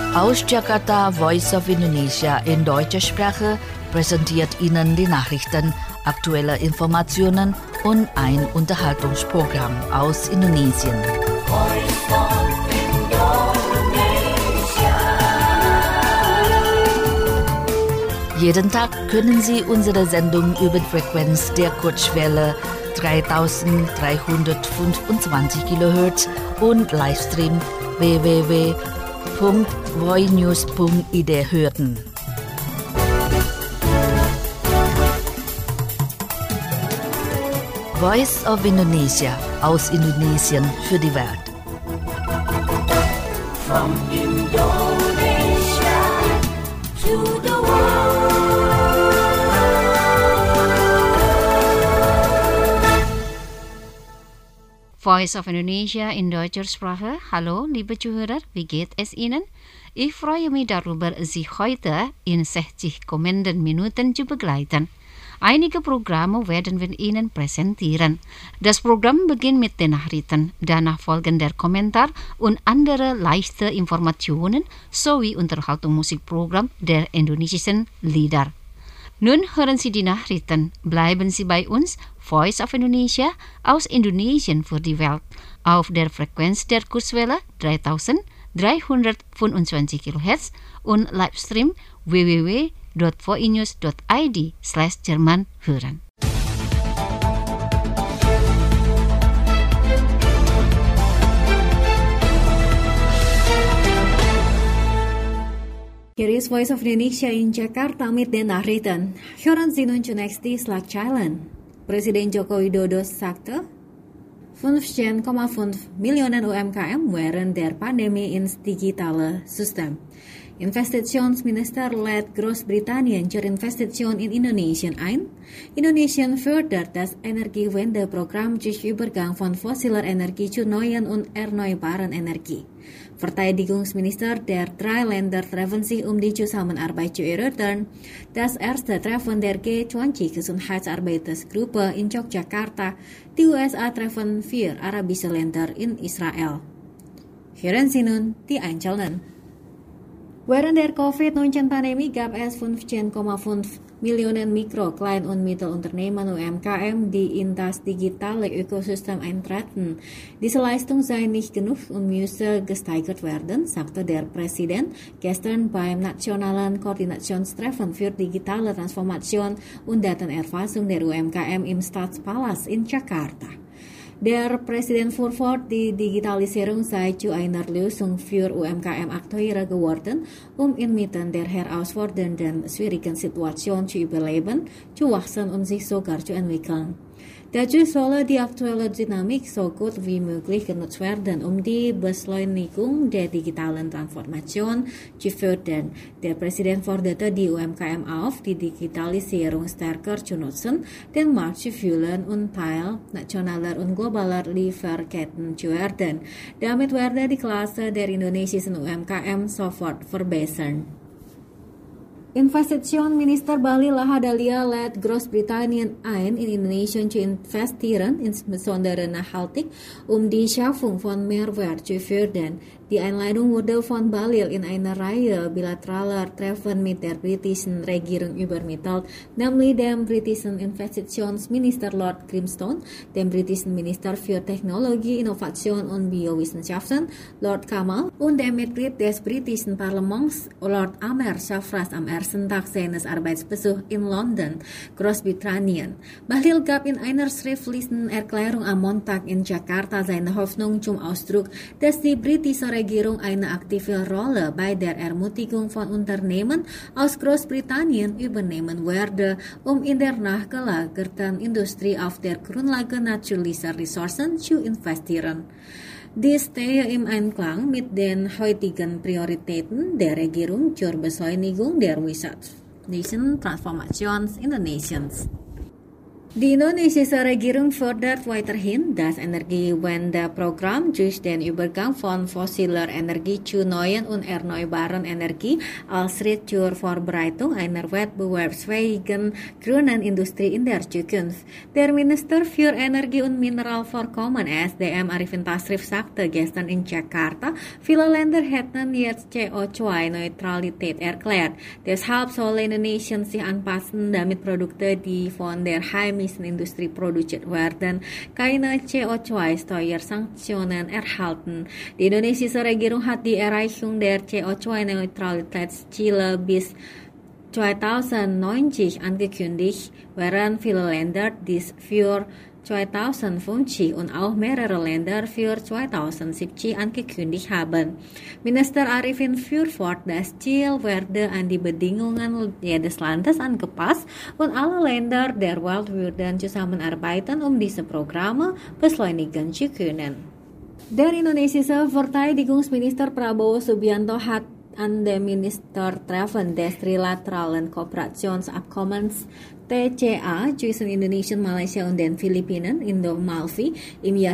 Aus Jakarta, Voice of Indonesia in deutscher Sprache präsentiert Ihnen die Nachrichten, aktuelle Informationen und ein Unterhaltungsprogramm aus Indonesien. Jeden Tag können Sie unsere Sendung über die Frequenz der Kurzwelle 3325 kHz und Livestream www.voinews.id hören. Voice of Indonesia aus Indonesien für die Welt. From Indonesia to the world. Voice of Indonesia in deutscher Sprache. Hallo, liebe Zuhörer, wie geht es Ihnen? Ich freue mich darüber, Sie heute in 60 kommenden Minuten zu begleiten. Einige Programme werden wir Ihnen präsentieren. Das Programm beginnt mit den Nachrichten, danach folgen der Kommentar und andere leichte Informationen sowie Unterhaltungsmusikprogramm der indonesischen Lieder. Nun hören Sie die Nachrichten. Bleiben Sie bei uns, Voice of Indonesia aus Indonesien für die Welt, auf der Frequenz der Kurzwelle 3325 kHz und Livestream www.voinews.id/Jerman hören. Hier ist Voice of Indonesia in Jakarta mit den Nachrichten. Hören Sie nun zunächst die Schlagzeilen. Presiden Joko Widodo sagte, 15,5 Millionen UMKM während der Pandemie ins digitale System. Investitionsminister lädt Großbritannien zur Investition in Indonesien ein. Indonesien fördert das Energiewende-Programm durch Übergang von fossiler Energie zu neuen und erneuerbaren Energie. Verteidigungsminister der drei Länder treffen sich, die Zusammenarbeit zu erörtern. Das erste Treffen der G20 Gesundheitsarbeitsgruppe in Yogyakarta. Die USA treffen 4 arabische Länder in Israel. Hören Sie nun die Einzelnen. Während der Covid-19-Pandemie gab es 15,5 Millionen Mikro-, Klein- und Mittelunternehmen UMKM, die in das digitale Ökosystem eintreten. Diese Leistung sei nicht genug und müsse gesteigert werden, sagte der Präsident gestern beim Nationalen Koordinationstreffen für digitale Transformation und Datenerfassung der UMKM im Stadspalast in Jakarta. Der Präsident fuhr fort, die Digitalisierung sei zu einer Lösung für UMKM-Akteure geworden, inmitten der herausfordernden, schwierigen Situation zu überleben, zu wachsen und sich sogar zu entwickeln. Dazu solle die aktuelle Dynamik so gut wie möglich genutzt werden, die Beschleunigung der digitalen Transformation zu fördern. Der Präsident forderte die UMKM auf, die Digitalisierung stärker zu nutzen, den Markt zu füllen und Teil nationaler und globaler Lieferketten zu werden. Damit werde die Klasse der indonesischen UMKM sofort verbessern. Investitionsminister Bahlil Lahadalia lädt Großbritannien ein, in Indonesien zu investieren, insbesondere nachhaltig, die Schaffung von Mehrwert zu fördern. Die Einladung wurde von Bahlil in einer Reihe bilateraler Treffen mit der britischen Regierung übermittelt, nämlich dem britischen Investitionsminister Lord Grimstone, dem britischen Minister für Technologie, Innovation und Biowissenschaften, Lord Kamal, und dem Mitglied des britischen Parlaments, Lord Amer Shafras am ersten Tag seines Arbeitsbesuchs in London, Großbritannien. Bahlil gab in einer schriftlichen Erklärung am Montag in Jakarta seine Hoffnung zum Ausdruck, dass die britische Regierung eine aktive Rolle bei der Ermutigung von Unternehmen aus Großbritannien übernehmen werde, in der nachgelagerten Industrie auf der Grundlage natürlicher Ressourcen zu investieren. Dies stehe im Einklang mit den heutigen Prioritäten der Regierung zur Beschleunigung der wirtschaftlichen Transformation Indonesiens. Die indonesische Regierung fördert weiterhin das Energiewendeprogramm durch den Übergang von fossiler Energie zu neuen und erneuerbaren Energie als Schritt zur Vorbereitung einer wettbewerbsfähigen grünen Industrie in der Zukunft. Der Minister für Energie und Mineralvorkommen SDM Arifin Tasrif sagte gestern in Jakarta, viele Länder hätten jetzt CO2-Neutralität erklärt. Deshalb soll Indonesien sich anpassen, damit Produkte, die von der heimischen Industrie produziert werden, keine CO2-Steuersanktionen erhalten. Die indonesische Regierung hat die Erreichung der CO2-Neutralitätsziele bis 2090 angekündigt, während viele Länder dies für 2050 und auch mehrere Länder für 2070 angekündigt haben. Minister Arifin fuhr fort, das Ziel werde an die Bedingungen jedes Landes angepasst und alle Länder der Welt würden zusammenarbeiten, um diese Programme beschleunigen zu können. Der indonesische Verteidigungsminister Prabowo Subianto hat an dem Ministertreffen des Trilateralen Kooperationsabkommens TCA zwischen Indonesien, Malaysia und den Philippinen, Indo-Malvi, im Jahr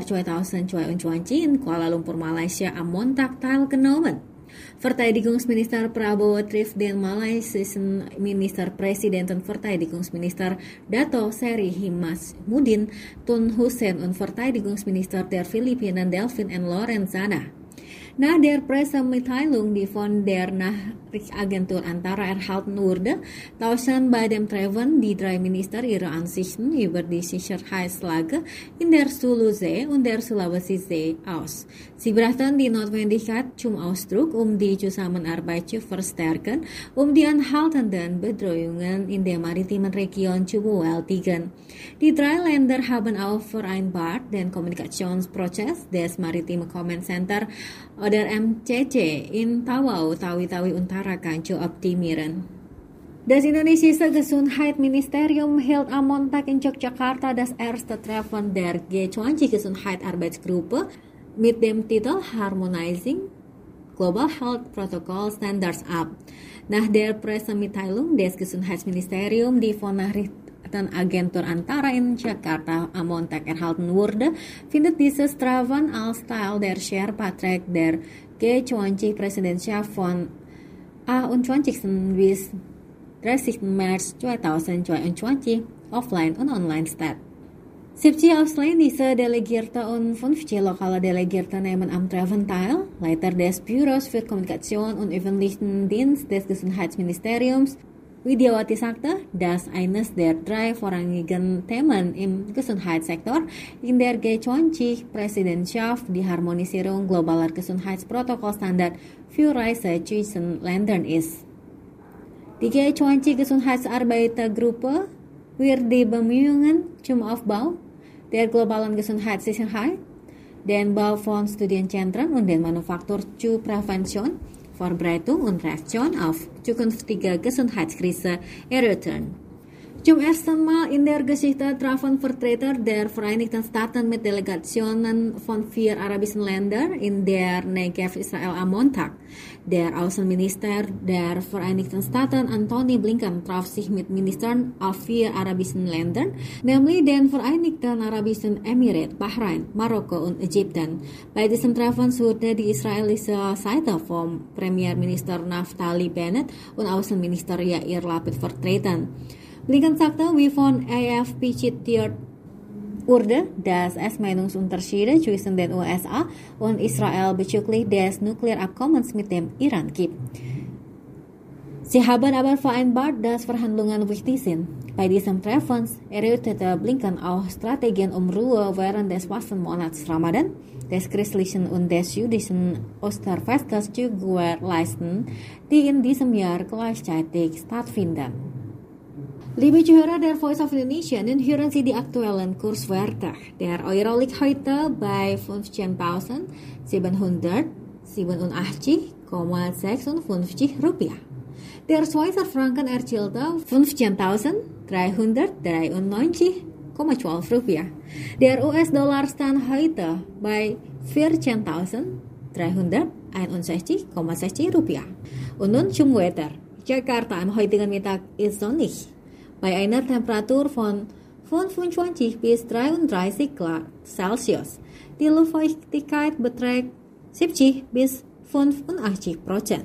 2022 in Kuala Lumpur, Malaysia am Montag teilgenommen. Verteidigungsminister Prabowo trifft den malaysischen Ministerpräsidenten Verteidigungsminister Dato Seri Himasmudin Tun Hussein und Verteidigungsminister der Philippinen Delvin N. Lorenzana. Nach der Pressemitteilung, die von der Nachrichtenagentur Antara erhalten wurde, tauschen bei dem Treffen die drei Minister ihre Ansichten über die Sicherheitslage in der Sulusee und der Sulawesi-See aus. Sie brachten die Notwendigkeit zum Ausdruck, die Zusammenarbeit zu verstärken, die anhaltenden Bedrohungen in der maritimen Region zu bewältigen. Die drei Länder haben auch vereinbart, den Kommunikationsprozess des Maritime Command Center oder MCC in Tawau, Tawi-Tawi und Tarakan zu optimieren. Das indonesische Gesundheitsministerium hielt am Montag in Yogyakarta das erste Treffen der G20 Gesundheitsarbeitsgruppe mit dem Titel Harmonizing Global Health Protocol Standards ab. Nach der Pressemitteilung des Gesundheitsministeriums, die von Nachrichtenagentur Antara in Jakarta am Montag erhalten wurde, findet dieses Treffen als Teil der Sherpa-Track der G20-Präsidentschaft von 21. bis 30. März 2022 offline und online statt. 70 ausländische Delegierte und 50 lokale Delegierte nehmen am Treffen teil. Leiter des Büros für Kommunikation und öffentlichen Dienst des Gesundheitsministeriums Widiawati sagte, dass eines der drei vorrangigen Themen im Gesundheitssektor in der G20-Präsidentschaft die Harmonisierung globaler Gesundheitsprotokollstandards für Reise zwischen Ländern ist. Die G20-Gesundheitsarbeitergruppe wird die Bemühungen zum Aufbau der globalen Gesundheitssicherheit, den Bau von Studienzentren und den Manufaktur zur Prävention, Vorbereitung und Reaktion auf zukünftige Gesundheitskrise erörtern. Zum ersten Mal in der Geschichte trafen Vertreter der Vereinigten Staaten mit Delegationen von 4 arabischen Ländern in der Negev Israel am Montag. Der Außenminister der Vereinigten Staaten Antony Blinken traf sich mit Ministern aus 4 arabischen Ländern, nämlich den Vereinigten Arabischen Emiraten, Bahrain, Marokko und Ägypten. Bei diesem Treffen wurde die israelische Seite vom Premierminister Naftali Bennett und Außenminister Yair Lapid vertreten. Blinken sagte, wie von AFP zitiert wurde, dass es Meinungsunterschiede zwischen den USA und Israel bezüglich des Nuklearabkommens mit dem Iran gibt. Sie haben aber vereinbart, dass Verhandlungen wichtig sind. Bei diesem Treffen erörterte Blinken auch Strategien, Ruhe während des Fastenmonats Ramadan, des christlichen und des jüdischen Osterfestes zu gewährleisten, die in diesem Jahr gleichzeitig stattfinden. Liebe Zuhörer der Voice of Indonesia, nun hören Sie die aktuellen Kurswerte. Der Euro liegt heute bei 15.787,56 Rupiah. Der Schweizer Franken erzielte 15.393,12 Rupiah. Der US-Dollar stand heute bei 14.361,60 Rupiah. Und nun zum Wetter. Jakarta am heutigen Mittag ist sonnig. Bei einer Temperatur von 25 bis 33 Grad Celsius. Die Luftfeuchtigkeit beträgt 70 bis 85%.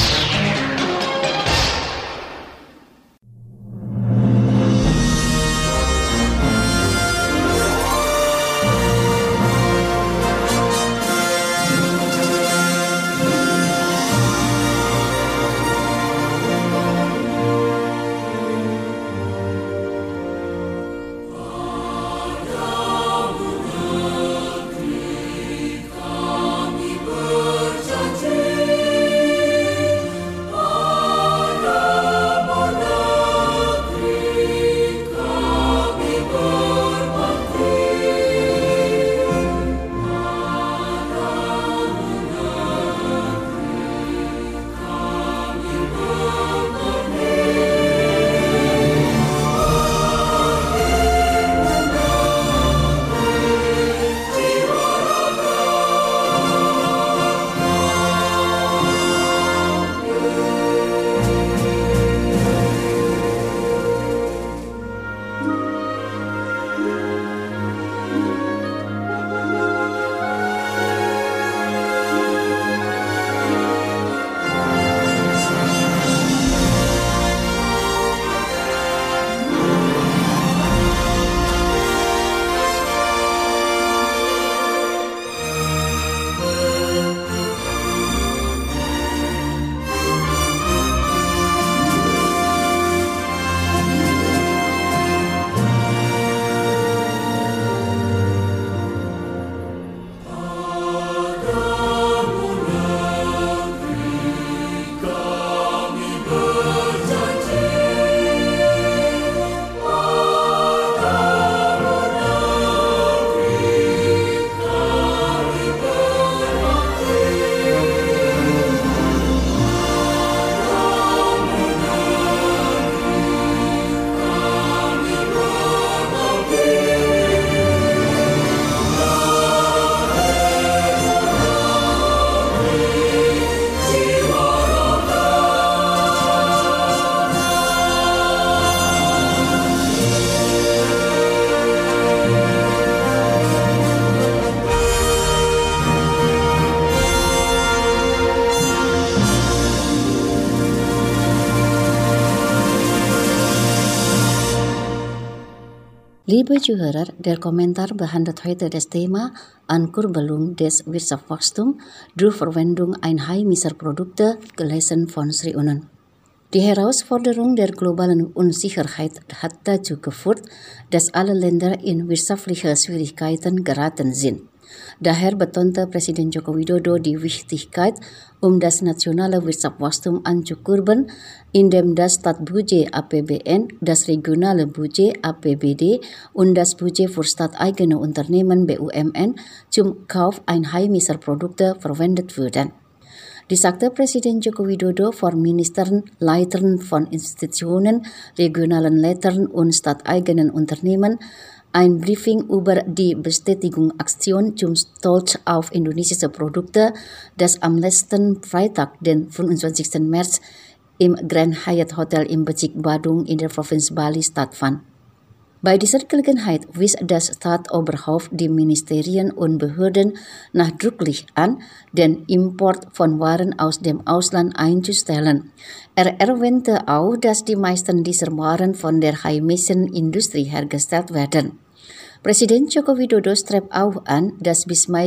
Liebe Zuhörer, der Kommentar behandelt heute das Thema Ankurbelung des Wirtschaftswachstums durch Verwendung einheimischer Produkte, gelesen von Sri Unen. Die Herausforderung der globalen Unsicherheit hat dazu geführt, dass alle Länder in wirtschaftliche Schwierigkeiten geraten sind. Daher betonte Presiden Joko Widodo die Wichtigkeit, das nationale Wirtschaftswachstum anzukurbeln, indem das Staatsbudget APBN, das regionale Budget APBD und das Budget für staateigene Unternehmen BUMN zum Kauf einheimischer Produkte verwendet würden. Dies sagte Presiden Joko Widodo vor Ministern, Leitern von Institutionen, regionalen Leitern und staateigenen Unternehmen ein Briefing über die Bestätigungsaktion zum Stolz auf indonesische Produkte, das am letzten Freitag, den 25. März, im Grand Hyatt Hotel im Bezirk Badung in der Provinz Bali stattfand. Bei dieser Gelegenheit wies das Staatsoberhaupt die Ministerien und Behörden nachdrücklich an, den Import von Waren aus dem Ausland einzustellen. Er erwähnte auch, dass die meisten dieser Waren von der heimischen Industrie hergestellt werden. Presiden Joko Widodo strebt auch an, dass bis Mai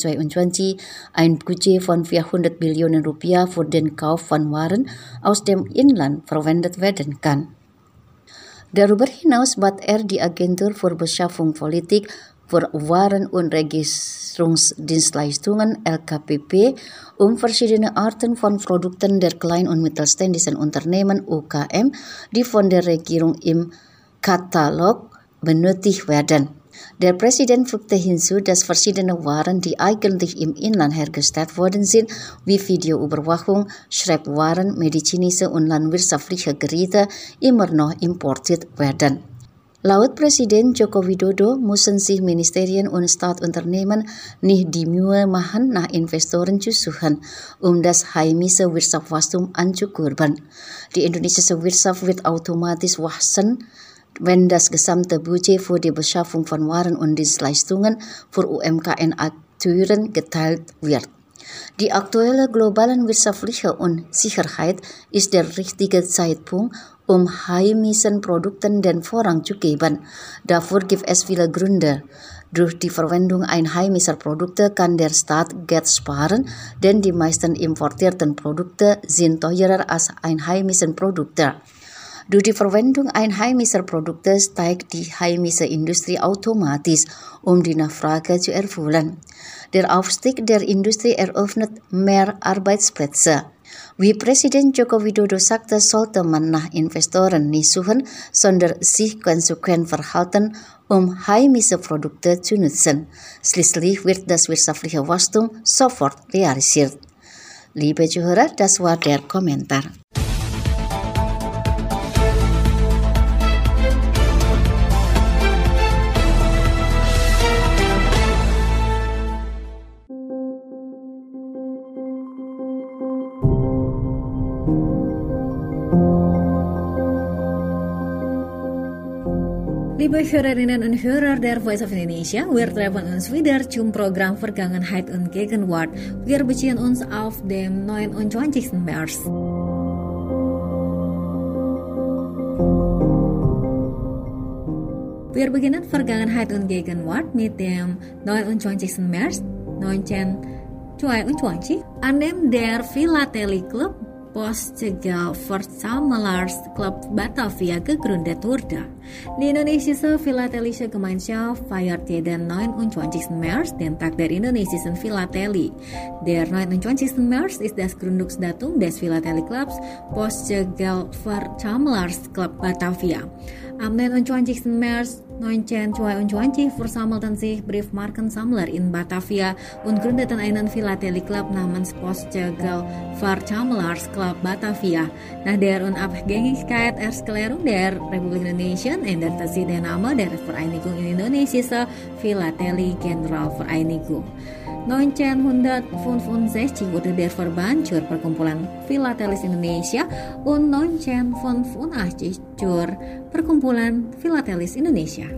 2022 ein Budget von 400 Billionen Rupiah für den Kauf von Waren aus dem Inland verwendet werden kann. Darüber hinaus bat er die Agentur für Beschaffung Politik für Waren- und Registrierungsdienstleistungen LKPP verschiedene Arten von Produkten der kleinen und mittelständischen Unternehmen UKM, die von der Regierung im Katalog benötigt werden. Der Präsident fügte hinzu, dass verschiedene Waren, die eigentlich im Inland hergestellt worden sind, wie Videoüberwachung, Schreibwaren, medizinische und landwirtschaftliche Geräte, immer noch importiert werden. Laut Präsident Joko Widodo müssen sich Ministerien und Staatsunternehmen nicht die Mühe machen, nach Investoren zu suchen, das heimische Wirtschaftswachstum anzukurbeln. Die indonesische Wirtschaft wird automatisch wachsen wenn das gesamte Budget für die Beschaffung von Waren und Dienstleistungen für UMKM-Akteuren geteilt wird. Die aktuelle globale wirtschaftliche Unsicherheit ist der richtige Zeitpunkt, um heimischen Produkten den Vorrang zu geben. Dafür gibt es viele Gründe. Durch die Verwendung einheimischer Produkte kann der Staat Geld sparen, denn die meisten importierten Produkte sind teurer als einheimische Produkte. Durch die Verwendung einheimischer Produkte steigt die heimische Industrie automatisch, um die Nachfrage zu erfüllen. Der Aufstieg der Industrie eröffnet mehr Arbeitsplätze. Wie Präsident Joko Widodo sagte, sollte man nach Investoren nicht suchen, sondern sich konsequent verhalten, um heimische Produkte zu nutzen. Schließlich wird das wirtschaftliche Wachstum sofort realisiert. Liebe Zuhörer, das war der Kommentar. Liebe Hörerinnen und Hörer der Voice of Indonesia, wir treffen uns wieder zum Programm Vergangenheit und Gegenwart. Wir beziehen uns auf dem 29. März. Wir beginnen Vergangenheit und Gegenwart mit dem 29. März 1922, an dem der Philately Club Postchegal Versamelaars-Club Batavia gegründet wurde. Die indonesische Philatelische Gemeinschaft feiert jeden 29. März den Tag der indonesischen Philately. Der 29. März ist das Gründungsdatum des Philately Clubs Postchegal Versamelaars-Club Batavia. Am 29. März 1922 versammelten sich Briefmarkensammler in Batavia und gründeten einen Philately Club namens Postchegal Versamelaars-Club Batavia. Nach der Unabhängigkeit Erklärung der Republik Indonesia änderte sie den Namen der Vereinigung Indonesische Philately Generalvereinigung. 1965 wurde der Verband zur Perkumpulan Philatelis Indonesia und 1985 zur Perkumpulan Philatelis Indonesia.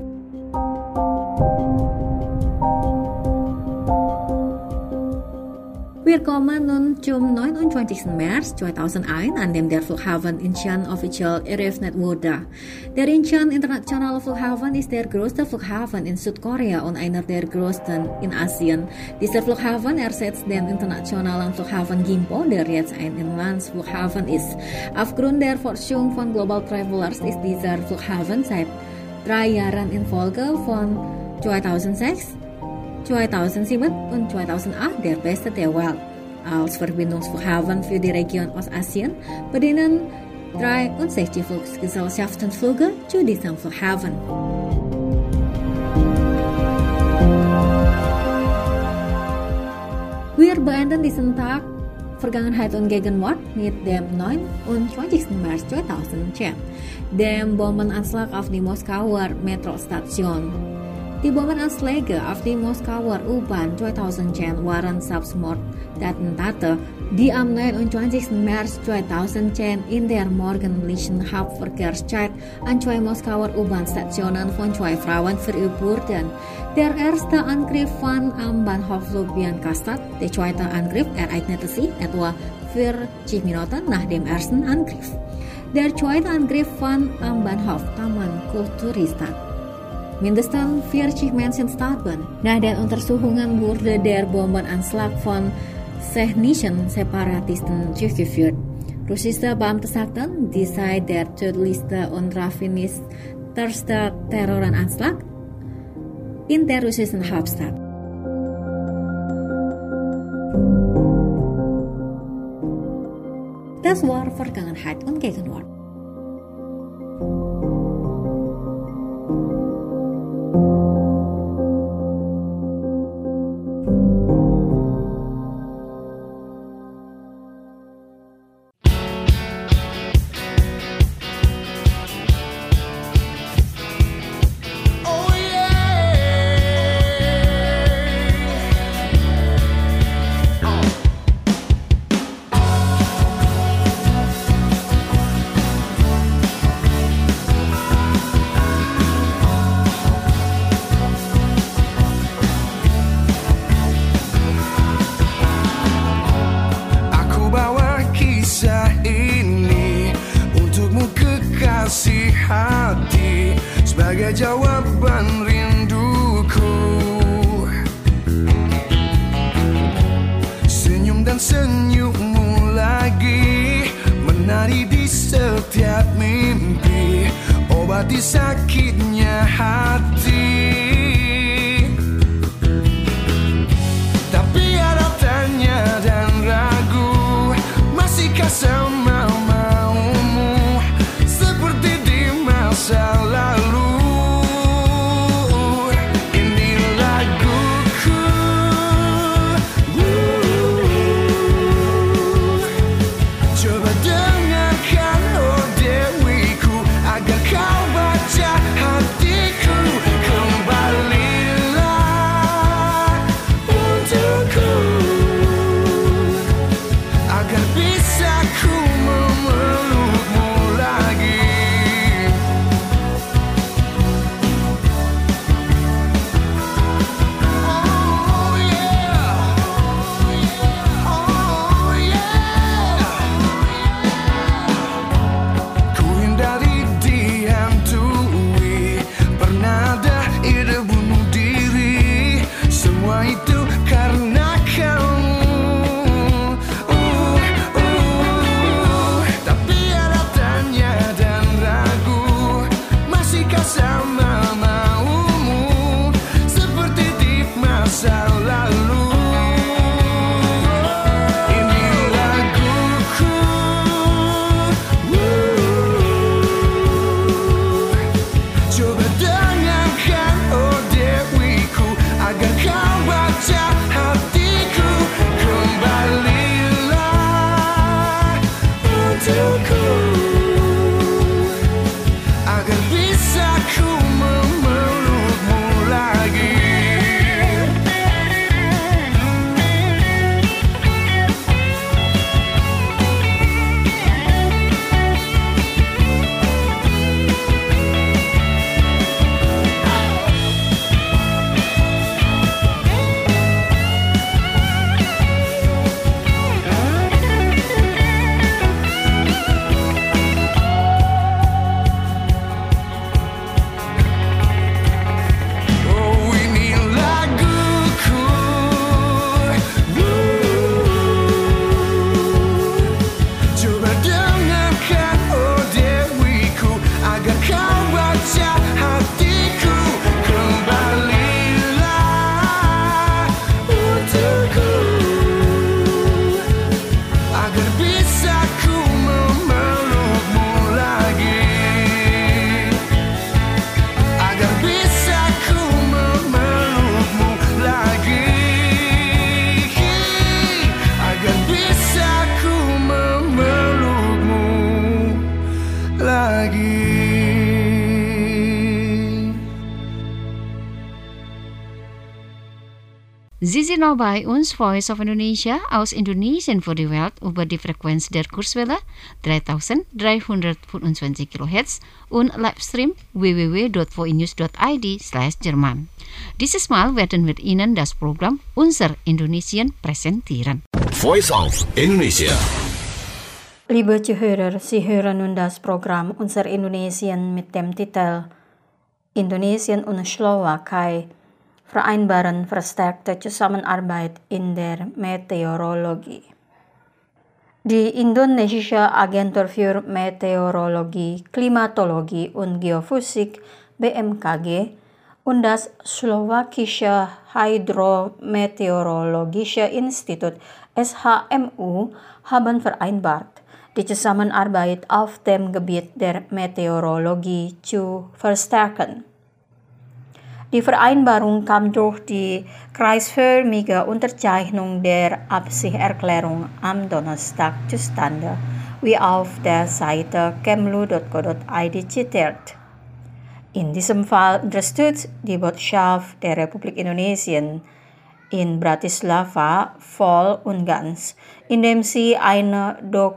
Wir kommen nun zum 29. März 2001, an dem der Flughafen Incheon offiziell eröffnet wurde. Der Incheon Internationale Flughafen ist der größte Flughafen in Südkorea und einer der größten in Asien. Dieser Flughafen ersetzt den internationalen Flughafen Gimpo, der jetzt ein Inlandsflughafen ist. Aufgrund der Forschung von Global Travelers ist dieser Flughafen seit 3 Jahren in Folge von 2006, 2007 und 2008 der beste der Welt. Als Verbindungsflughafen für die Region Ostasien bedienen 63 Fluggesellschaften Flüge zu diesem Flughafen. Wir beenden diesen Tag Vergangenheit und Gegenwart mit dem 29. März 2010, dem Bombenanschlag auf die Moskauer Metrostation. Die Bombenanschläge auf die Moskauer U-Bahn 2010 waren Selbstmordattentate, die am 29. März 2010 in der morgendlichen Hauptverkehrszeit an 2 Moskauer U-Bahn-Stationen von 2 Frauen verübt wurden. Der erste Angriff fand am Bahnhof Lubyanka-Stadt. Der zweite Angriff ereignete sich etwa 40 Minuten nach dem ersten Angriff. Der zweite Angriff fand am Bahnhof Taman Kulturista. Mindestens 40 Menschen starben. Nach den Untersuchungen wurde der Bombenanschlag von technischen Separatisten durchgeführt. Russische Beamte sagten, dies sei der tödlichste und raffinierteste Terroranschlag in der russischen Hauptstadt. Das war Vergangenheit und Gegenwart. hati sebagai jawaban rinduku. Senyum dan senyummu lagi menari di setiap mimpi, obati sakitnya hati. Tapi ada tanya dan ragu, masihkah sama maumu seperti di masa lalu? Ini laguku, coba dengarkan oh dewiku, agar kau baca hatiku. Kembalilah untukku, agar bisa ku memelukmu lagi. Oh yeah, oh yeah. Ku hindari dihantui, pernah ada ide bunuh diri, semua itu karena kamu. Tapi ada tanya dan ragu, masihkah sama maumu seperti di masa lalu? Ini laguku, coba dengarkan oh dewiku, agar kau baca hatiku. Kembalilah untukku, agar bisa ku memelukmu lagi. Oh ini laguku, coba dengarkan oh dewiku, agar kau baca hatiku. Kembalilah untukku, agar bisa ku memelukmu lagi, agar bisa ku memelukmu lagi, agar bisa ku memelukmu lagi. Sie sind noch bei uns, Voice of Indonesia, aus Indonesien für die Welt über die Frequenz der Kurzwelle 3325 kHz und Livestream www.voinews.id/Jerman. Dieses Mal werden wir Ihnen das Programm Unser Indonesien präsentieren. Voice of Indonesia. Liebe Zuhörer, Sie hören nun das Programm Unser Indonesien mit dem Titel Indonesien und Slowakei vereinbaren verstärkte Zusammenarbeit in der Meteorologie. Die Indonesische Agentur für Meteorologie, Klimatologie und Geophysik (BMKG) und das Slowakische Hydrometeorologische Institut SHMU haben vereinbart, die Zusammenarbeit auf dem Gebiet der Meteorologie zu verstärken. Die Vereinbarung kam durch die kreisförmige Unterzeichnung der Absichtserklärung am Donnerstag zustande, wie auf der Seite kemlu.co.id zitiert. In diesem Fall unterstützt die Botschaft der Republik Indonesien in Bratislava voll und ganz, indem sie eine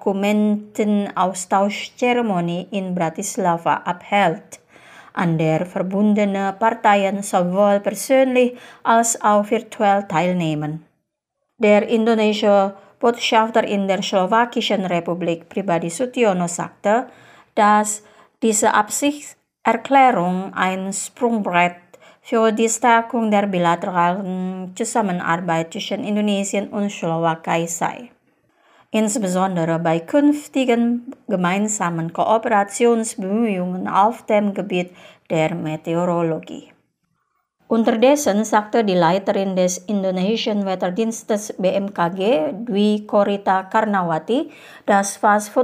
Dokumentenaustauschzeremonie in Bratislava abhält, an der verbundene Parteien sowohl persönlich als auch virtuell teilnehmen. Der indonesische Botschafter in der Slowakischen Republik, Pribadi Sutyono, sagte, dass Diese Absichtserklärung ein Sprungbrett für die Stärkung der bilateralen Zusammenarbeit zwischen Indonesien und Slowakei sei, insbesondere bei künftigen gemeinsamen Kooperationsbemühungen auf dem Gebiet der Meteorologie. Unterdessen sagte die Leiterin des Indonesischen Wetterdienstes BMKG, Dwi Korita Karnawati, dass fast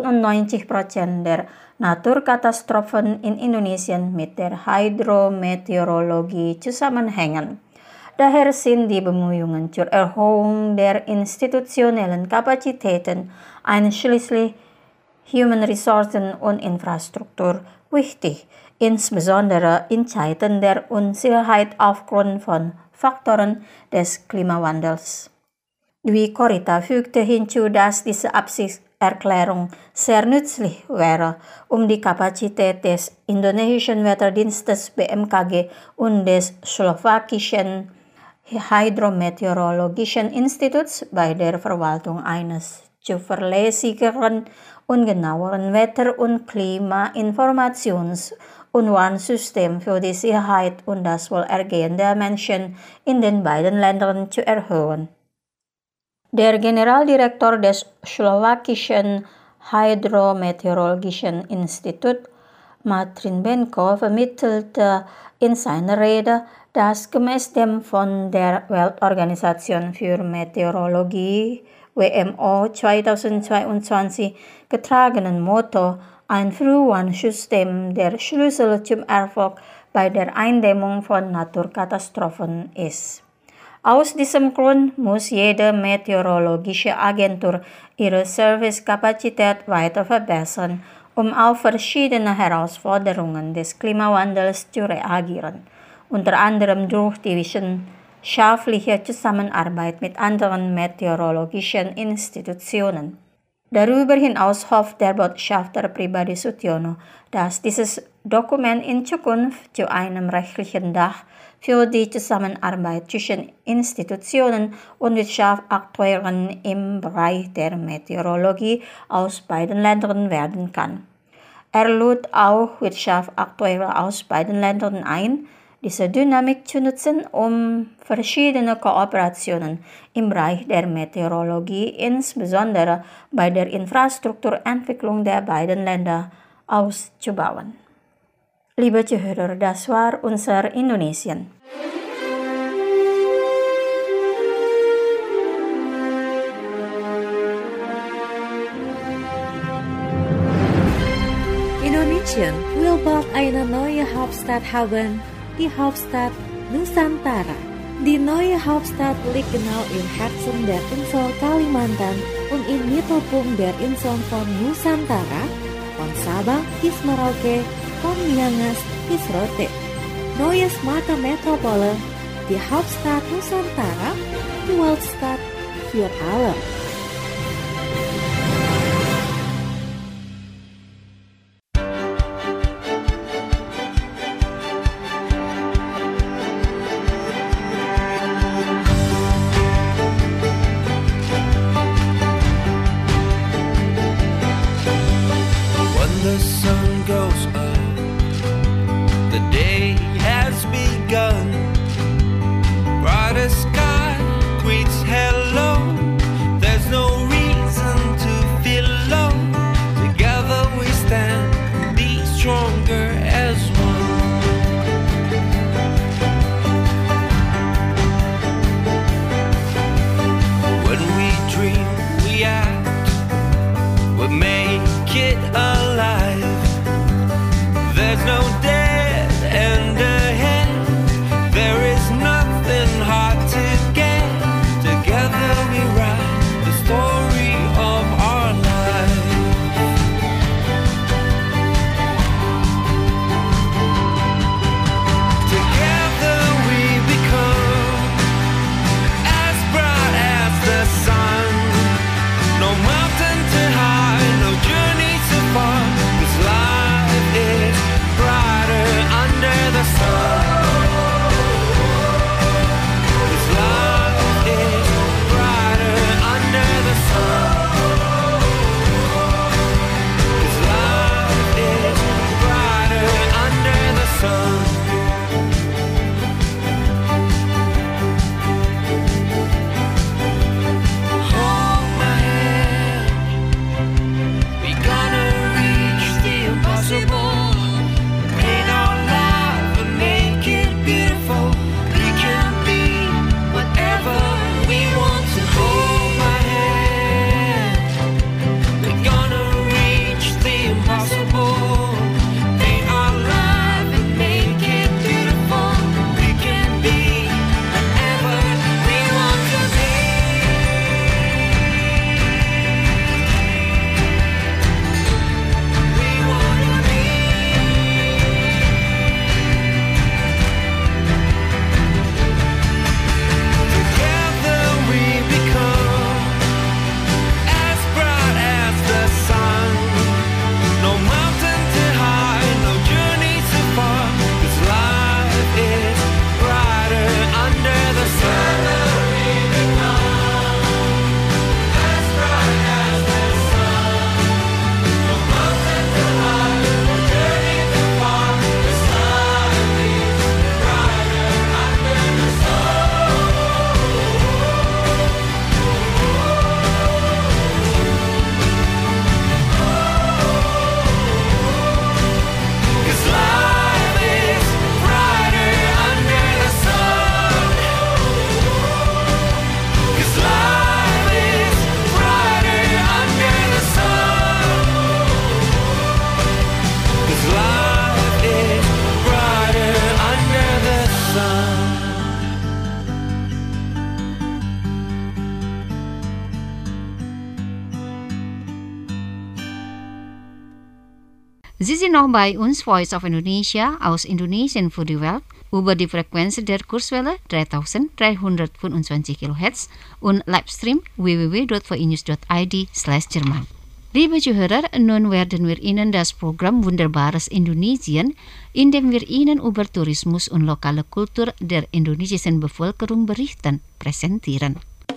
95% der Naturkatastrophen in Indonesien mit der Hydrometeorologie zusammenhängen. Daher sind die Bemühungen zur Erhöhung der institutionellen Kapazitäten, einschließlich Human Resources und Infrastruktur, wichtig, insbesondere in Zeiten der Unsicherheit aufgrund von Faktoren des Klimawandels. Dwi Korita fügte hinzu, dass diese Absichtserklärung sehr nützlich wäre, um die Kapazität des Indonesischen Wetterdienstes BMKG und des slowakischen Hydrometeorologischen Instituts bei der Verwaltung eines zuverlässigeren und genaueren Wetter- und Klimainformations- und Warnsystems für die Sicherheit und das Wohlergehen der Menschen in den beiden Ländern zu erhöhen. Der Generaldirektor des slowakischen Hydrometeorologischen Instituts, Martin Benko, vermittelte in seiner Rede, dass gemäß dem von der Weltorganisation für Meteorologie WMO 2022 getragenen Motto ein Frühwarnsystem der Schlüssel zum Erfolg bei der Eindämmung von Naturkatastrophen ist. Aus diesem Grund muss jede meteorologische Agentur ihre Servicekapazität weiter verbessern, um auf verschiedene Herausforderungen des Klimawandels zu reagieren, unter anderem durch die wissenschaftliche Zusammenarbeit mit anderen meteorologischen Institutionen. Darüber hinaus hofft der Botschafter Pribadi Sutyono, dass dieses Dokument in Zukunft zu einem rechtlichen Dach für die Zusammenarbeit zwischen Institutionen und Wirtschaftsakteuren im Bereich der Meteorologie aus beiden Ländern werden kann. Er lud auch Wirtschaftsakteure aus beiden Ländern ein, diese Dynamik zu nutzen, um verschiedene Kooperationen im Bereich der Meteorologie, insbesondere bei der Infrastrukturentwicklung der beiden Länder, auszubauen. Liebe Zuhörer, das war unser Indonesien. Indonesien will bald eine neue Hauptstadt haben, die Hauptstadt Nusantara. Die neue Hauptstadt liegt genau im Herzen der Insel Kalimantan und im Mittelpunkt der Inseln von Nusantara, von Sabah bis Merauke, von Miangas bis Rote. Neue smarte Metropole, die Hauptstadt Nusantara, die Weltstadt für alle. The sun goes up, the day has begun. Brighter sky greets hello, there's Sie sind noch bei uns, Voice of Indonesia, aus Indonesien für die Welt, über die Frequenz der Kurswelle 3325 kHz und Livestream www.vinews.id/Jerman. Liebe Zuhörer, nun werden wir Ihnen das Programm Wunderbares Indonesien, in dem wir Ihnen über Tourismus und lokale Kultur der indonesischen Bevölkerung berichten, präsentieren.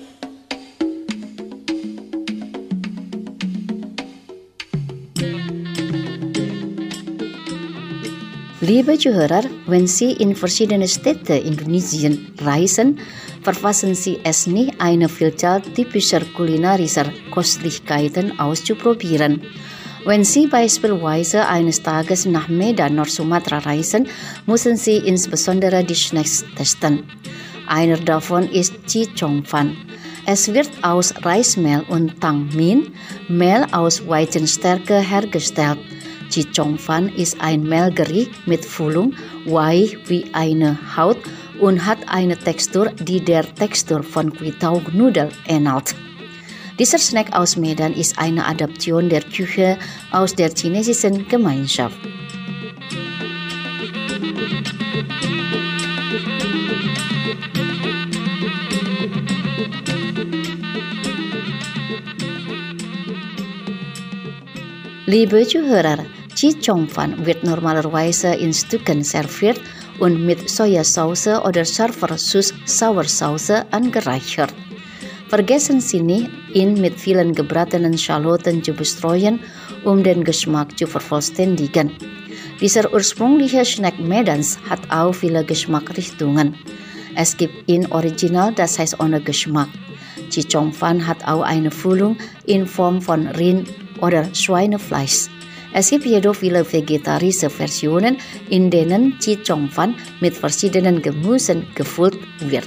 Liebe Zuhörer, wenn Sie in verschiedene Städte Indonesien reisen, verpassen Sie es nicht, eine Vielzahl typischer kulinarischer Köstlichkeiten auszuprobieren. Wenn Sie beispielsweise eines Tages nach Medan, Nord-Sumatra reisen, müssen Sie insbesondere die Snacks testen. Einer davon ist Chicongfan. Es wird aus Reismehl und Tangmin, Mehl aus Weizenstärke, hergestellt. Chicongfan ist ein Mehlgericht mit Füllung, weich wie eine Haut und hat eine Textur, die der Textur von Kwitaung-Nudeln ähnelt. Dieser Snack aus Medan ist eine Adaption der Küche aus der chinesischen Gemeinschaft. Liebe Zuhörer, Chicongfan wird normalerweise in Stücken serviert und mit Sojasauce oder scharfer Sauersauce angereichert. Vergessen Sie nicht, ihn mit vielen gebratenen Schalotten zu bestreuen, um den Geschmack zu vervollständigen. Dieser ursprüngliche Snack Medans hat auch viele Geschmacksrichtungen. Es gibt ihn original, das heißt ohne Geschmack. Chicongfan hat auch eine Füllung in Form von Rind- oder Schweinefleisch. Es gibt jedoch viele vegetarische Versionen, in denen Chicongfan mit verschiedenen Gemüsen gefüllt wird.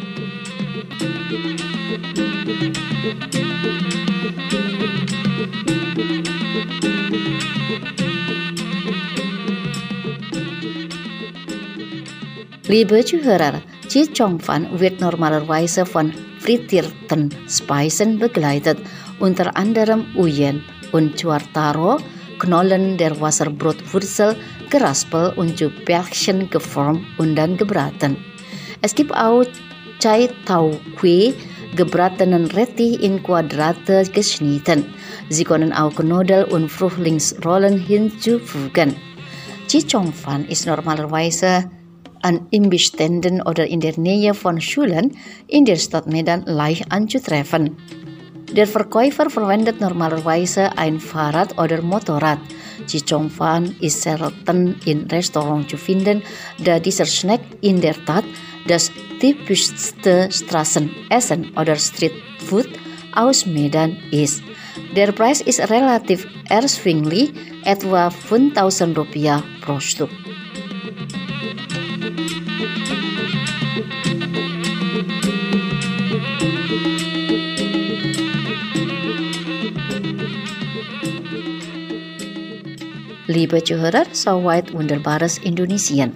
Liebe Zuhörer, Chicongfan wird normalerweise von frittierten Speisen begleitet, unter anderem Uyen und Cuartaro, Knollen der Wasserbrotwurzel, geraspelt und zu Pärchen geformt und dann gebraten. Es gibt auch Chai Tau Kue, gebratenen Rettich in Quadrate geschnitten. Sie können auch Knödel und Frühlingsrollen hinzufügen. Chicongfan ist normalerweise an Imbissständen oder in der Nähe von Schulen in der Stadt Medan leicht anzutreffen. Der Verkäufer verwendet normalerweise ein Fahrrad oder Motorrad. Chicongfan ist selten in Restaurants zu finden, da dieser Snack in der Tat das typischste Straßenessen oder Streetfood aus Medan ist. Der Preis ist relativ erschwinglich, etwa Rp5.000 pro Stück. Liebe Zuhörer, soweit Wunderbares Indonesien.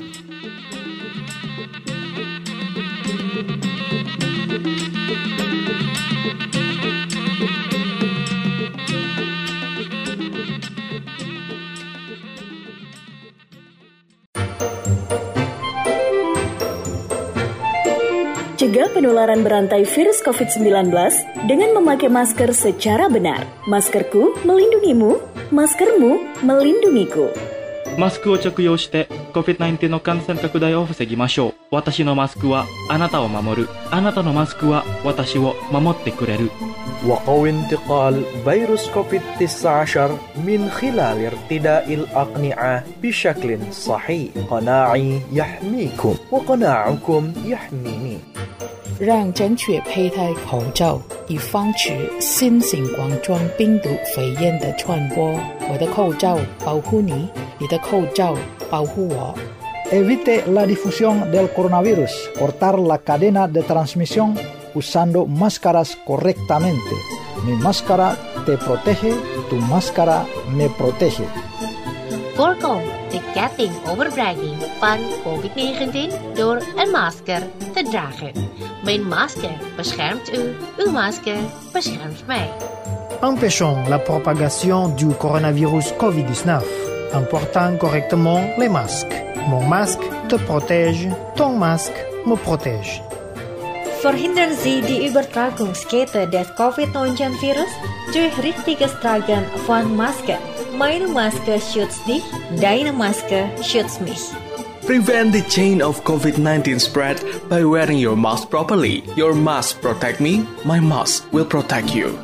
Cegah penularan berantai virus COVID-19 dengan memakai masker secara benar. Maskerku melindungimu, maskermu melindungiku. マスクを着用して COVID-19 の感染拡大を防ぎましょう。私のマスクはあなたを守る。あなたのマスクは私を守ってくれる。 وقو انتقال فيروس كوفيد-19 من خلال ارتداء الأقنعة بشكل صحيح. قناعي يحميكم وقناعكم يحميني. 让正确佩戴口罩，以防止新型冠状病毒肺炎的传播。我的口罩保护你，你的口罩保护我。 Evite la difusión del coronavirus. Cortar la cadena de transmisión usando máscaras correctamente. Mi máscara te protege, tu máscara me protege. Voorkom de ketting overbrenging van COVID-19 door een masker te dragen. Mijn masker beschermt u, uw masker beschermt mij. Empêchons la propagation du coronavirus COVID-19. en portant correctement les masques. Mon masque te protège, ton masque me protège. Verhindern Sie die Übertragung des Covid-19-Virus durch richtiges Tragen von Maske. Meine Maske schützt dich, deine Maske schützt mich. Prevent the chain of COVID-19 spread by wearing your mask properly. Your mask protect me, my mask will protect you.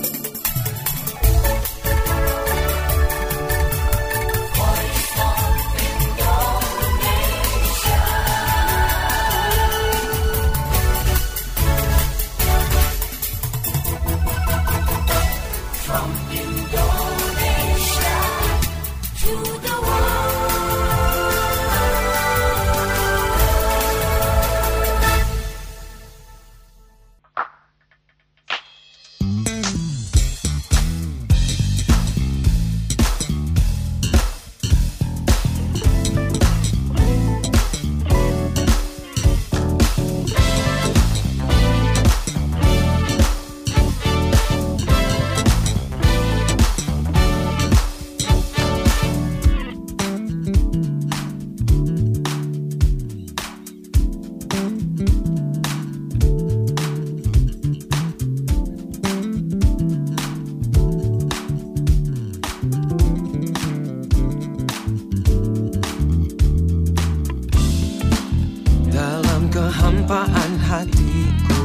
kehampaan hatiku,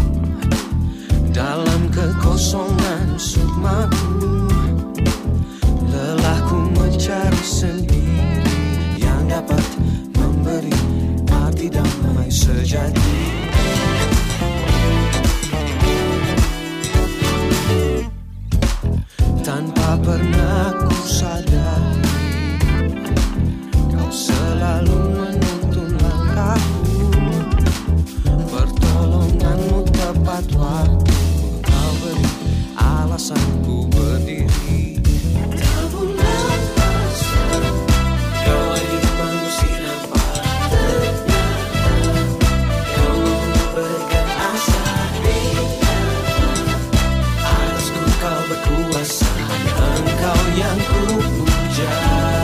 dalam kekosongan sukmaku, lelahku mencari sendiri yang dapat memberi arti damai sejati. Tanpa pernah ku sadari, kau selalu menuntun langkahku. Pertolonganmu tepat waktu, kau beri alasanku berdiri. Tak bulan masa, kau hidup mengusir hampa. Kau memberikan asa, atasku kau berkuasa. Engkau yang ku puja.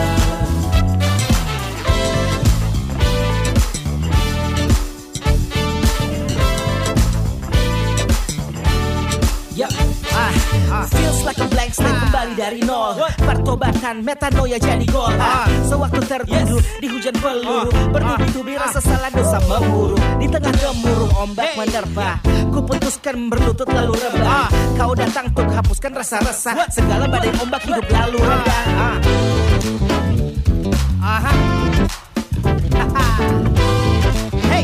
Feels like a blank slate, kembali dari nol. Pertobatan metanoia jadi gol. Sewaktu tertidur di hujan peluru, bertubi-tubi rasa salah dosa memburu. Di tengah gemuruh ombak menerpa, ku putuskan berlutut lalu rebah. Kau datang untuk hapuskan rasa resah, segala badai ombak hidup lalu reda. Hey,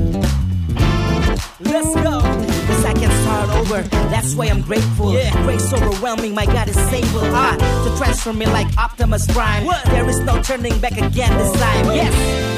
let's go. I can start over, that's why I'm grateful. Grace overwhelming, my God is able to transform me like Optimus Prime. There is no turning back again this time. Yes.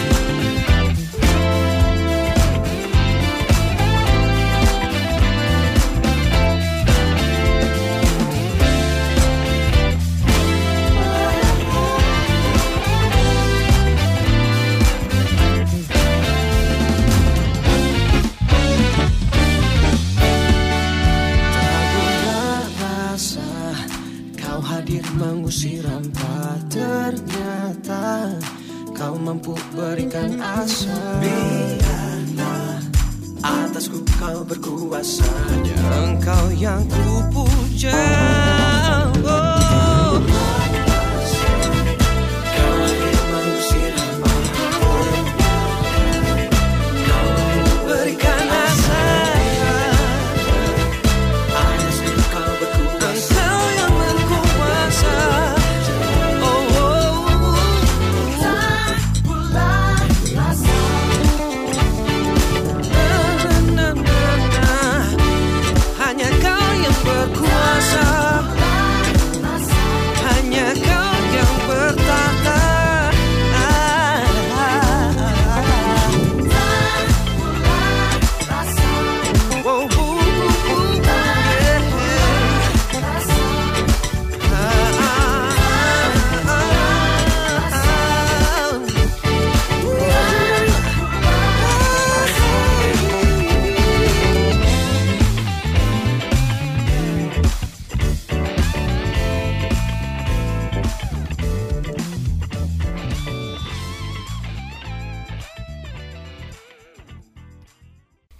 Mengusir hampa, ternyata kau mampu berikan asa. Biarlah atasku kau berkuasa, engkau yang ku puja. Oh. Kau hadir mengusir hampa, kau mampu berikan asa. Atasku kau berkuasa, engkau yang berkuasa. Hanya kau yang berkuasa.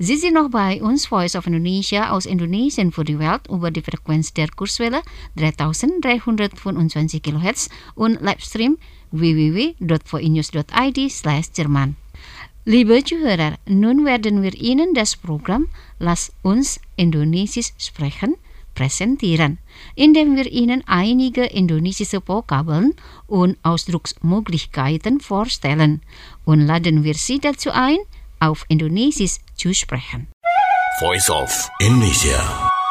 Sie sind noch bei uns, Voice of Indonesia aus Indonesien für die Welt über die Frequenz der Kurzwelle 3325 kHz und Livestream www.voinews.id/Jerman. Liebe Zuhörer, nun werden wir Ihnen das Programm Lass uns Indonesisch sprechen präsentieren, indem wir Ihnen einige indonesische Vokabeln und Ausdrucksmöglichkeiten vorstellen und laden wir Sie dazu ein, auf Indonesisch zu sprechen. Voice of Indonesia.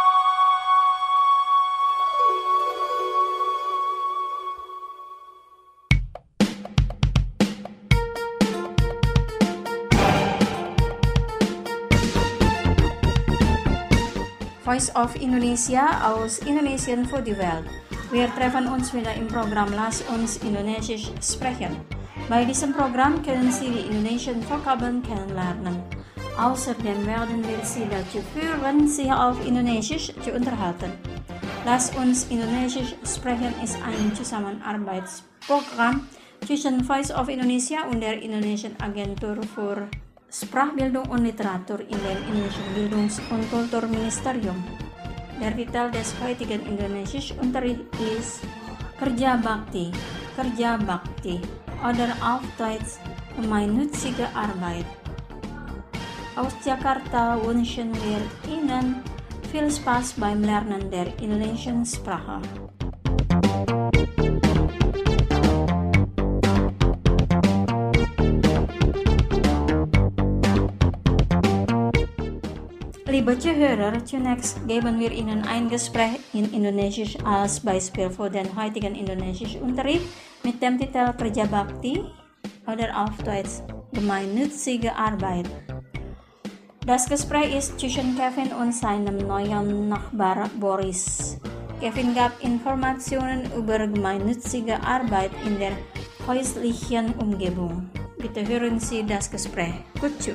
Voice of Indonesia aus Indonesian für die Welt. Wir treffen uns wieder im Programm Lass uns Indonesisch sprechen. Bei diesem Programm können Sie die indonesischen Vokabeln kennenlernen. Außerdem werden wir Sie dazu führen, sich auf Indonesisch zu unterhalten. Lass uns Indonesisch sprechen ist ein Zusammenarbeitsprogramm zwischen Voice of Indonesia und der Indonesischen Agentur für Sprachbildung und Literatur in dem Indonesischen Bildungs- und Kulturministerium. Der Titel des heutigen Indonesischunterrichts ist Kerja Bakti. Kerja Bakti oder auf Deutsch gemeinnützige Arbeit. Aus Jakarta wünschen wir Ihnen viel Spaß beim Lernen der indonesischen Sprache. Liebe Zuhörer, zunächst geben wir Ihnen ein Gespräch in Indonesisch als Beispiel für den heutigen Indonesischunterricht mit dem Titel Kerja Bakti oder auf Deutsch gemeinnützige Arbeit. Das Gespräch ist zwischen Kevin und seinem neuen Nachbar Boris. Kevin gab Informationen über gemeinnützige Arbeit in der häuslichen Umgebung. Bitte hören Sie das Gespräch. Gut zu.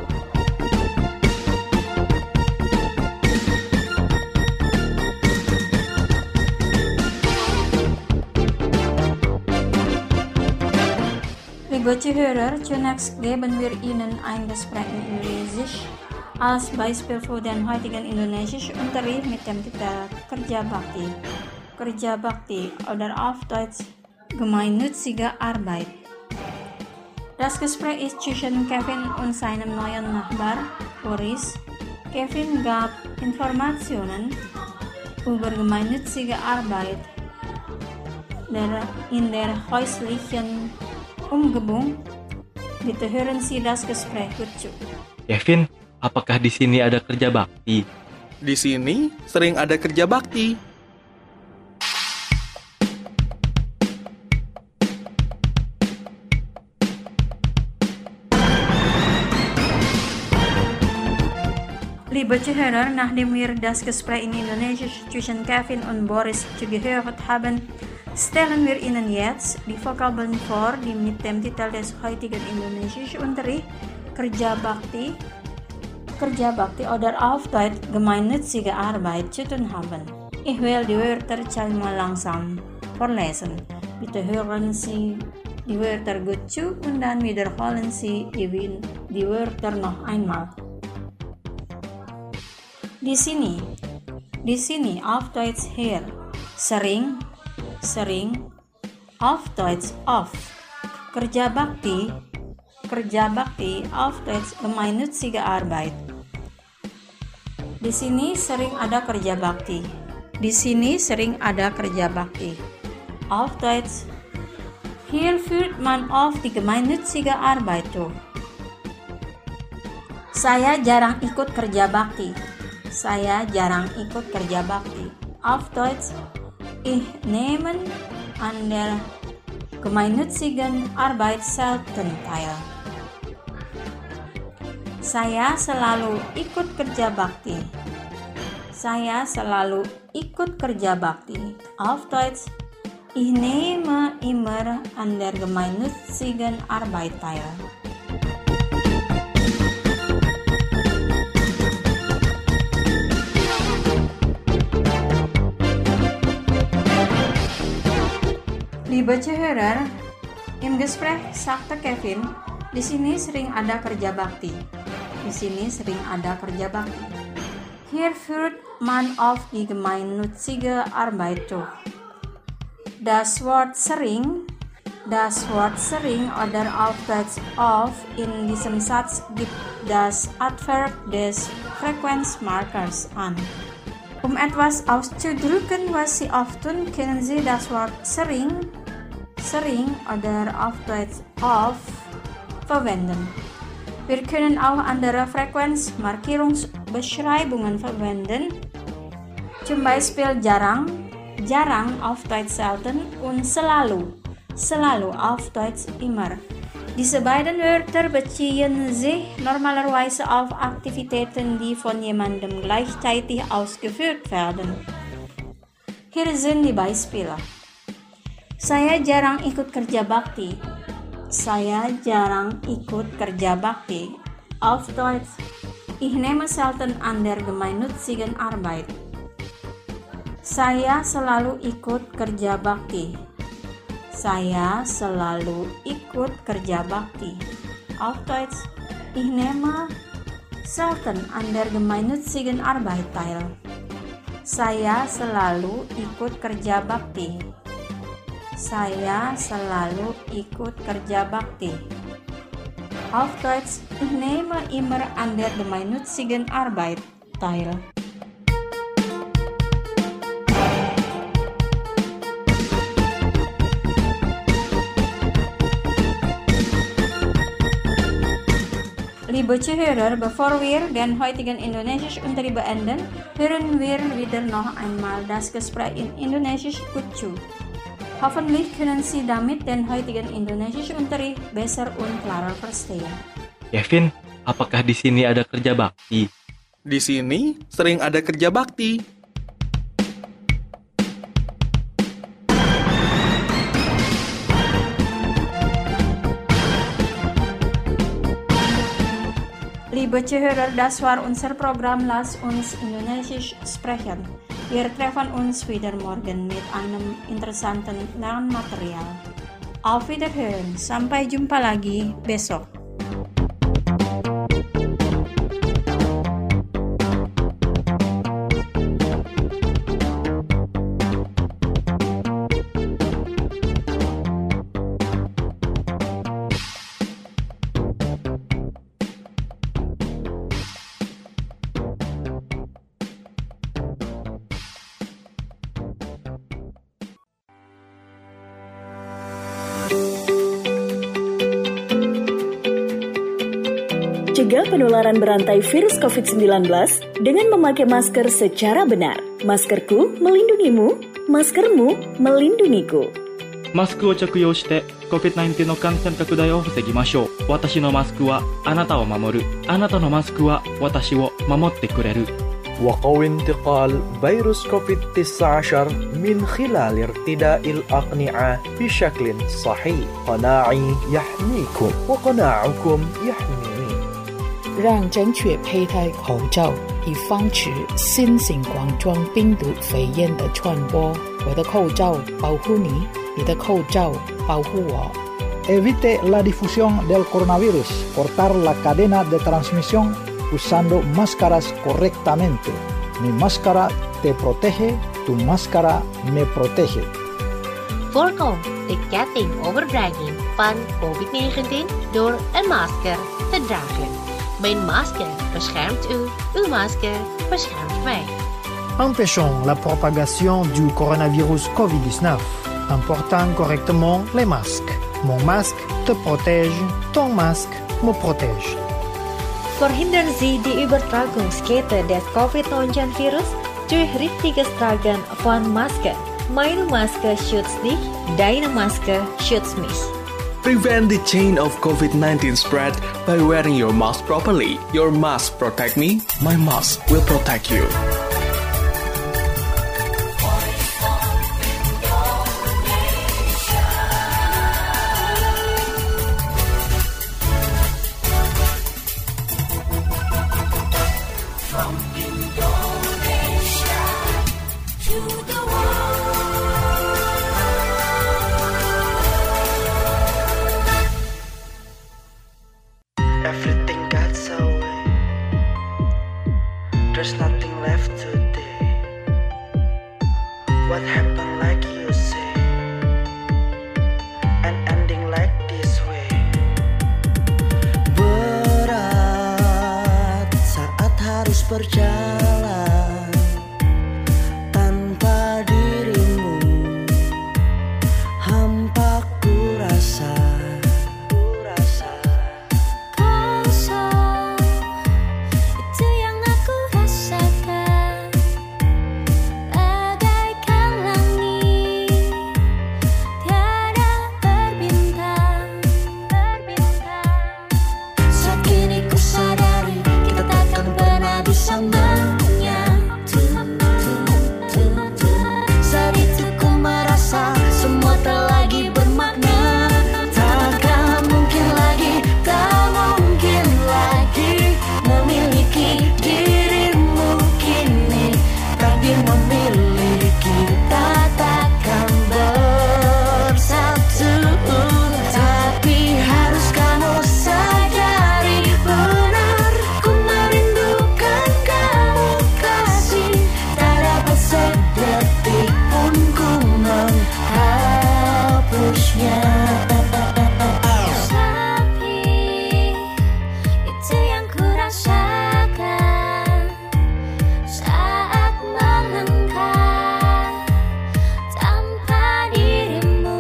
Liebe Zuhörer, zunächst geben wir Ihnen ein Gespräch in Indonesisch als Beispiel für den heutigen Indonesischunterricht mit dem Titel Kerja Bakti. Kerja Bakti oder auf Deutsch gemeinnützige Arbeit. Das Gespräch ist zwischen Kevin und seinem neuen Nachbar Boris. Kevin gab Informationen über gemeinnützige Arbeit in der häuslichen Umgebung. Bitte hören Sie das Gespräch gut zu. Kevin, apakah di sini ada kerja bakti? Di sini sering ada kerja bakti. Liebe Zuhörer, nachdem wir das Gespräch in Indonesisch zwischen Kevin und Boris zugehört haben, stellen wir Ihnen jetzt die Vokabeln vor, die mit dem Titel des heutigen Indonesischunterrichts Kerja Bakti oder auf Deutsch gemeinnützige Arbeit zu tun haben. Ich will die Wörter einmal langsam vorlesen. Bitte hören Sie die Wörter gut zu und dann wiederholen Sie die Wörter noch einmal. Di sini, auf Deutsch hier, sering, auf Deutsch off. Kerja bakti, auf Deutsch gemeinnützige Arbeit. Di sini sering ada kerja bakti. Auf Deutsch, hier führt man oft die gemeinnützige Arbeit durch. Saya jarang ikut kerja bakti. Auf Deutsch, ich nehme an der gemeinnützigen Arbeit selten teil. Saya selalu ikut kerja bakti. Auf Deutsch, ich nehme immer an der gemeinnützigen Arbeit teil. Liebe Zuhörer, im Gespräch sagte Kevin, di sini sering ada kerja bakti. Di sini sering ada kerja bakti. Hier führt man auf die gemeinnützige Arbeit durch. Das Wort sering oder auf Deutsch auf in diesem Satz gibt das Adverb des Frequenzmarkers an. Etwas auszudrücken, was Sie oft tun, können Sie das Wort sering oder auf Deutsch auf verwenden. Wir können auch andere Frequenzmarkierungsbeschreibungen verwenden, zum Beispiel jarang auf Deutsch selten und selalu auf Deutsch immer. Diese beiden Wörter beziehen sich normalerweise auf Aktivitäten, die von jemandem gleichzeitig ausgeführt werden. Hier sind die Beispiele. Saya jarang ikut kerja bakti. Auf Deutsch, ich nehme selten an der gemeinnützigen Arbeit. Saya selalu ikut kerja bakti. Auf Deutsch, ich nehme selten an der gemeinnützigen Arbeit teil. Saya selalu ikut kerja bakti. Auf Deutsch, ich nehme immer an der gemeinnützigen Arbeit teil. Liebe Zuhörer, bevor wir den heutigen Indonesisch-Unterricht beenden, hören wir wieder noch einmal das Gespräch in Indonesisch gut zu. Hoffentlich können Sie damit den heutigen Indonesisch-Unterricht besser und klarer verstehen. Kevin, apakah di sini ada kerja bakti? Di sini sering ada kerja bakti. Liebe Zuhörer, das war unser Programm Lass uns Indonesisch sprechen. Wir treffen uns wieder morgen mit einem interessanten Lernmaterial. Auf Wiederhören, sampai jumpa lagi besok. Cegah penularan berantai virus COVID-19 dengan memakai masker secara benar. Maskerku melindungimu, maskermu melindungiku. マスクを着用して COVID-19 の感染拡大を防ぎましょう。私のマスクはあなたを守る。あなたのマスクは私を守ってくれる。 وقوي انتقال فيروس كوفيد-19 من خلال ارتداء الأقنعة بشكل صحيح. قناعي يحميكم وقناعكم يحميني. 让正确佩戴口罩，以防止新型冠状病毒肺炎的传播。我的口罩保护你，你的口罩保护我。 Evite la difusión del coronavirus. Cortar la cadena de transmisión usando máscaras correctamente. Mi máscara te protege, tu máscara me protege. Voorkom de ketting overdraging van COVID-19 door een masker te dragen. Mijn masker beschermt u, uw masker beschermt mij. Empêchons la propagation du coronavirus COVID-19 en portant correctement les masques. Mon masque te protège, ton masque me protège. Verhindern Sie die Übertragungskette des Covid-19-Virus durch richtiges Tragen von Maske. Meine Maske schützt dich, deine Maske schützt mich. Prevent the chain of COVID-19 spread by wearing your mask properly. Your mask protect me, my mask will protect you. Everything that's away. What happened like you say, and ending like this way. Berat saat harus berjalan tanpa dirimu, hampa ku rasa. Kosong, itu yang aku rasakan, bagaikan langit tiada berbintang. Saat kini ku sadari kita takkan pernah bisa menyatu. Saat itu ku merasa semua tak lagi bermakna. Takkan mungkin lagi, tak mungkin lagi memiliki dirimu kini. Takdir memilih kita takkan bersatu. Tapi harus kamu sadari benar, ku merindukan kamu kasih. Tak dapat sedetik pun ku menghapusnya. Tapi itu yang ku rasakan saat melangkah tanpa dirimu.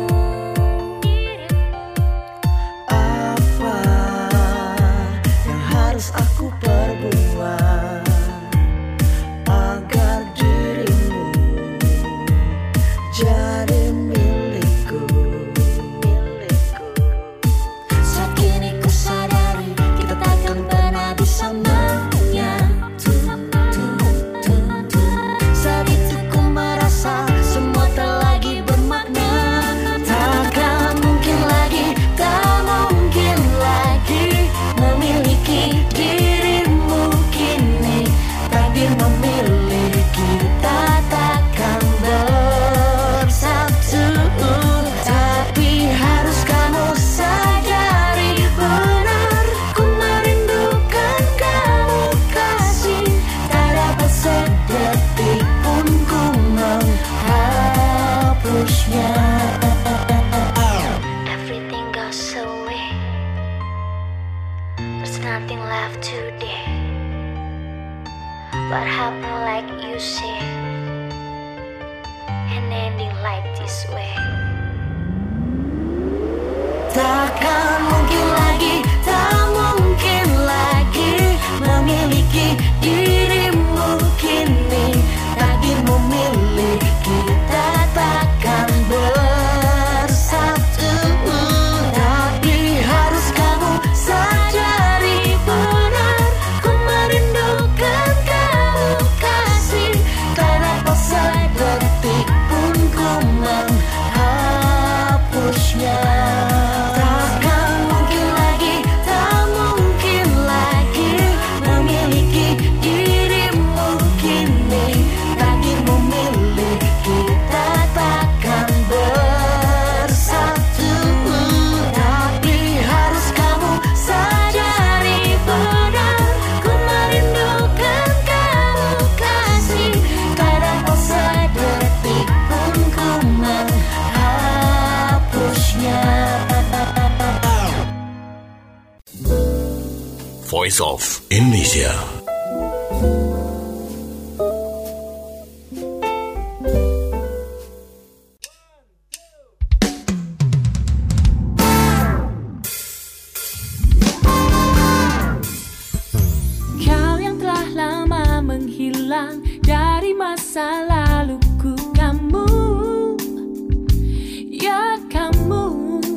Apa yang harus aku perbuat agar dirimu jadi milikku? Saat kini ku sadari kita takkan pernah bisa menyatu. Saat itu ku merasa semua tak lagi bermakna. Takkan mungkin lagi, tak mungkin lagi memiliki dirimu kini. Takdir memilih kita takkan bersatu. Tapi harus kamu sadari benar, ku merindukan kamu kasih. Tak dapat sedetik pun ku menghapusnya. Everything goes away, there's nothing left today. What happened like you say, and ending like this way. Takkan mungkin lagi, tak mungkin lagi memiliki dirimu kini. Takdir memilih kita takkan bersatu. Tapi harus kamu sadari benar, ku merindukan kamu kasih. Tak dapat sedetik pun ku menghapusnya. Takkan mungkin lagi, tak mungkin lagi memiliki dirimu kini. Takdir memilih kita takkan bersatu. Tapi harus kamu sadari benar, ku merindukan kamu kasih. Tak dapat sedetik pun ku menghapusnya. Voice of Indonesia. Kau yang telah lama menghilang dari masa laluku, kamu, ya kamu.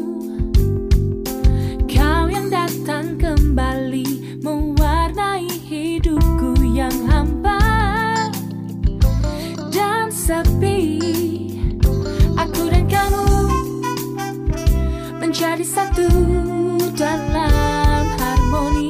Kau yang datang kembali mewarnai hidupku yang hampa dan sepi. Aku dan kamu menjadi satu dalam harmoni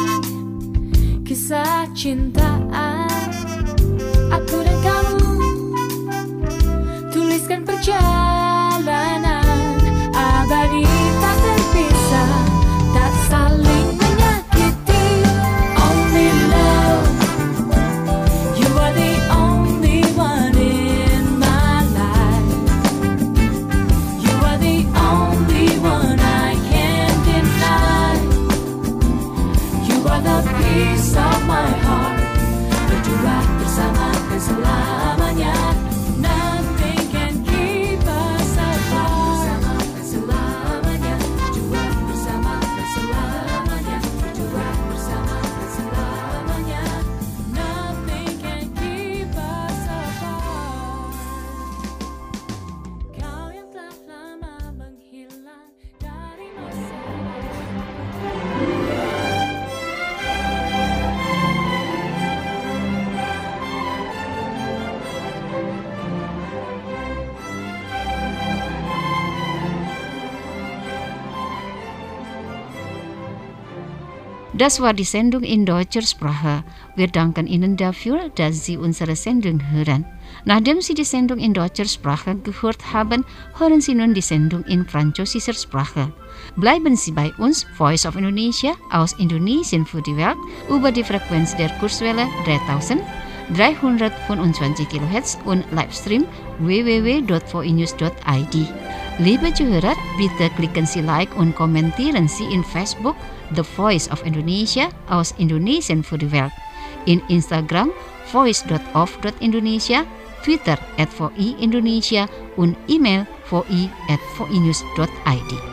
kisah cintaan. Aku dan kamu tuliskan perjalanan abadi tak terpisah, tak saling menyakiti. Only love, you are the only one in my life. Das war die Sendung in deutscher Sprache. Wir danken Ihnen dafür, dass Sie unsere Sendung hören. Nachdem Sie die Sendung in deutscher Sprache gehört haben, hören Sie nun die Sendung in französischer Sprache. Bleiben Sie bei uns, Voice of Indonesia aus Indonesien für die Welt, über die Frequenz der Kurzwelle 3325 kHz und Livestream www.voinews.id. Liebe Zuhörer, bitte klicken Sie Like und kommentieren Sie in Facebook The Voice of Indonesia aus Indonesien für die Welt, in Instagram voice.of.indonesia, Twitter @voiindonesia und E-Mail voi@voinews.id.